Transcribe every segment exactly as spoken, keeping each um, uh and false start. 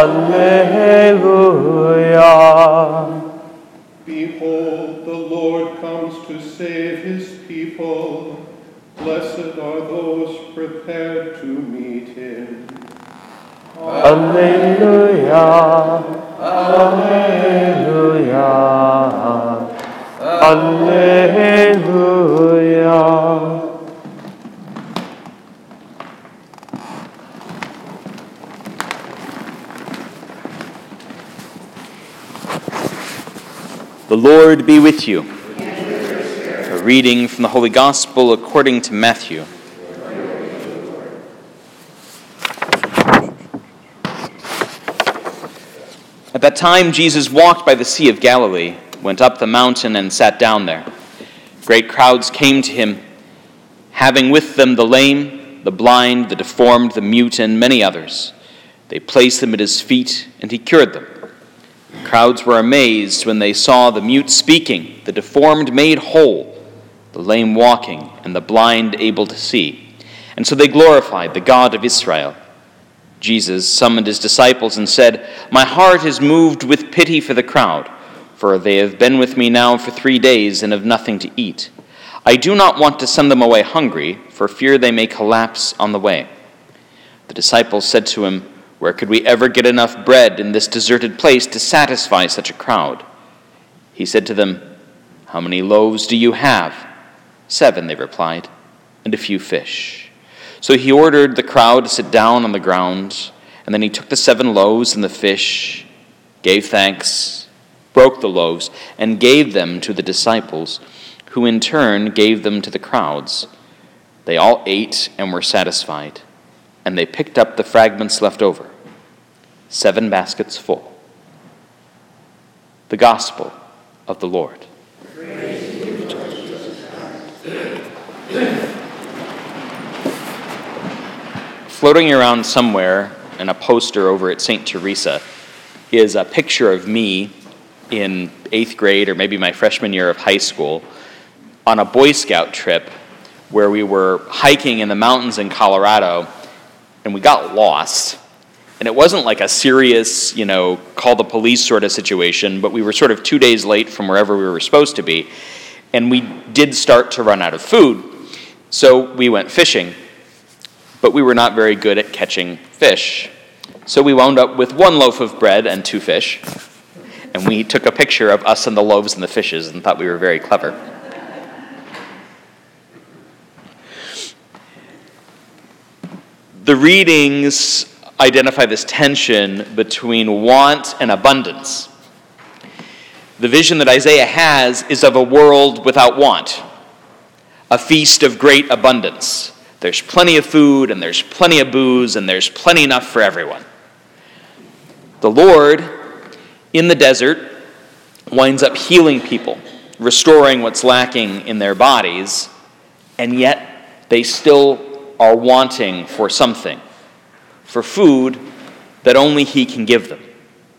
Alleluia. Behold, the Lord comes to save his people. Blessed are those prepared to meet him. Alleluia. Alleluia. Alleluia. The Lord be with you. A reading from the Holy Gospel according to Matthew. At that time, Jesus walked by the Sea of Galilee, went up the mountain, and sat down there. Great crowds came to him, having with them the lame, the blind, the deformed, the mute, and many others. They placed them at his feet, and he cured them. Crowds were amazed when they saw the mute speaking, the deformed made whole, the lame walking, and the blind able to see. And so they glorified the God of Israel. Jesus summoned his disciples and said, "My heart is moved with pity for the crowd, for they have been with me now for three days and have nothing to eat. I do not want to send them away hungry, for fear they may collapse on the way." The disciples said to him, "Where could we ever get enough bread in this deserted place to satisfy such a crowd?" He said to them, "How many loaves do you have?" "Seven," they replied, "and a few fish." So he ordered the crowd to sit down on the ground, and then he took the seven loaves and the fish, gave thanks, broke the loaves, and gave them to the disciples, who in turn gave them to the crowds. They all ate and were satisfied, and they picked up the fragments left over, seven baskets full. The Gospel of the Lord. Floating around somewhere in a poster over at Saint Teresa is a picture of me in eighth grade or maybe my freshman year of high school on a Boy Scout trip where we were hiking in the mountains in Colorado and we got lost. And it wasn't like a serious, you know, call the police sort of situation, but we were sort of two days late from wherever we were supposed to be. And we did start to run out of food. So we went fishing. But we were not very good at catching fish. So we wound up with one loaf of bread and two fish. And we took a picture of us and the loaves and the fishes and thought we were very clever. The readings identify this tension between want and abundance. The vision that Isaiah has is of a world without want, a feast of great abundance. There's plenty of food, and there's plenty of booze, and there's plenty enough for everyone. The Lord, in the desert, winds up healing people, restoring what's lacking in their bodies, and yet they still are wanting for something, for food that only he can give them.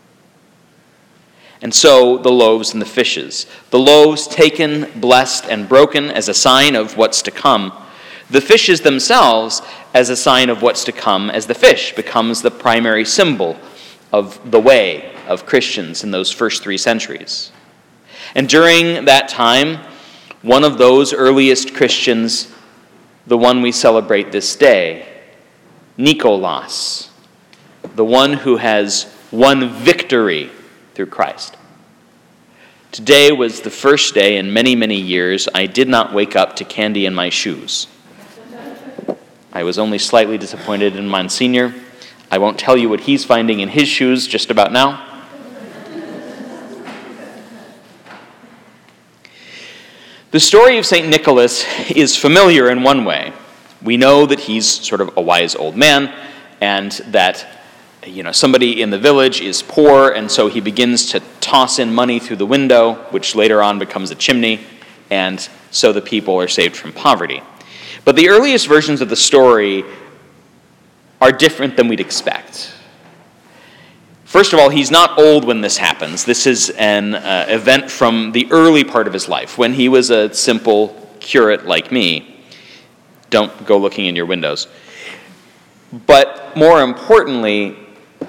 And so the loaves and the fishes. The loaves taken, blessed, and broken as a sign of what's to come. The fishes themselves as a sign of what's to come, as the fish becomes the primary symbol of the way of Christians in those first three centuries. And during that time, one of those earliest Christians, the one we celebrate this day, Nicholas, the one who has won victory through Christ. Today was the first day in many, many years I did not wake up to candy in my shoes. I was only slightly disappointed in Monsignor. I won't tell you what he's finding in his shoes just about now. The story of Saint Nicholas is familiar in one way. We know that he's sort of a wise old man, and that, you know, somebody in the village is poor, and so he begins to toss in money through the window, which later on becomes a chimney, and so the people are saved from poverty. But the earliest versions of the story are different than we'd expect. First of all, he's not old when this happens. This is an uh, event from the early part of his life, when he was a simple curate like me. Don't go looking in your windows. But more importantly,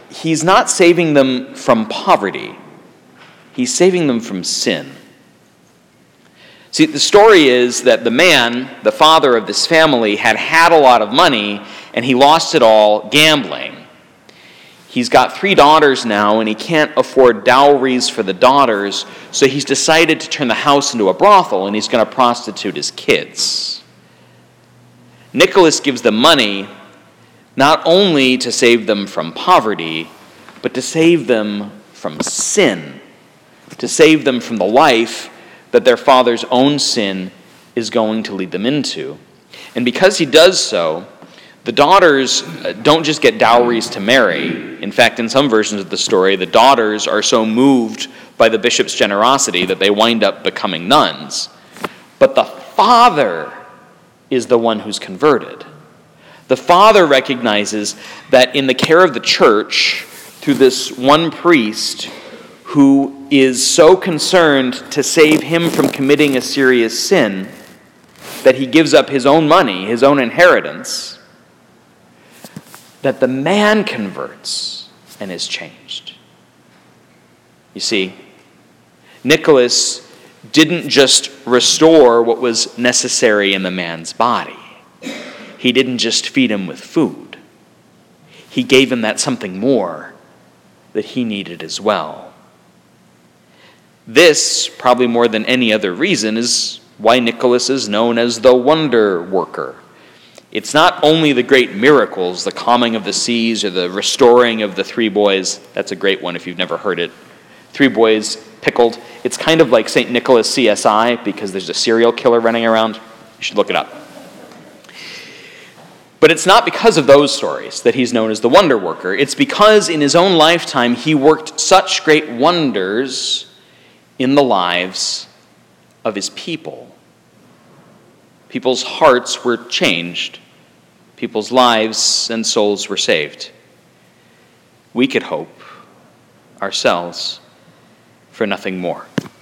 he's not saving them from poverty. He's saving them from sin. See, the story is that the man, the father of this family, had had a lot of money, and he lost it all gambling. He's got three daughters now, and he can't afford dowries for the daughters, so he's decided to turn the house into a brothel, and he's going to prostitute his kids. Nicholas gives them money not only to save them from poverty, but to save them from sin, to save them from the life that their father's own sin is going to lead them into. And because he does so, the daughters don't just get dowries to marry. In fact, in some versions of the story, the daughters are so moved by the bishop's generosity that they wind up becoming nuns. But the father is the one who's converted. The father recognizes that in the care of the church, through this one priest who is so concerned to save him from committing a serious sin, that he gives up his own money, his own inheritance, that the man converts and is changed. You see, Nicholas didn't just restore what was necessary in the man's body. He didn't just feed him with food. He gave him that something more that he needed as well. This, probably more than any other reason, is why Nicholas is known as the wonder worker. It's not only the great miracles, the calming of the seas or the restoring of the three boys. That's a great one if you've never heard it. Three boys pickled. It's kind of like Saint Nicholas C S I because there's a serial killer running around. You should look it up. But it's not because of those stories that he's known as the wonder worker. It's because in his own lifetime he worked such great wonders in the lives of his people. People's hearts were changed. People's lives and souls were saved. We could hope ourselves for nothing more.